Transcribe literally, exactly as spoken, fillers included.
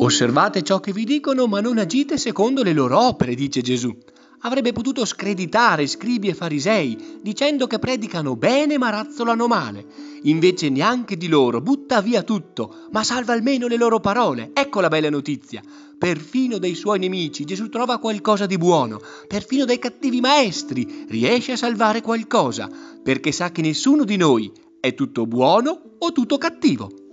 Osservate ciò che vi dicono, ma non agite secondo le loro opere, dice Gesù. Avrebbe potuto screditare scribi e farisei, dicendo che predicano bene ma razzolano male. Invece neanche di loro, butta via tutto, ma salva almeno le loro parole. Ecco la bella notizia. Perfino dai suoi nemici Gesù trova qualcosa di buono, perfino dai cattivi maestri riesce a salvare qualcosa, perché sa che nessuno di noi è tutto buono o tutto cattivo.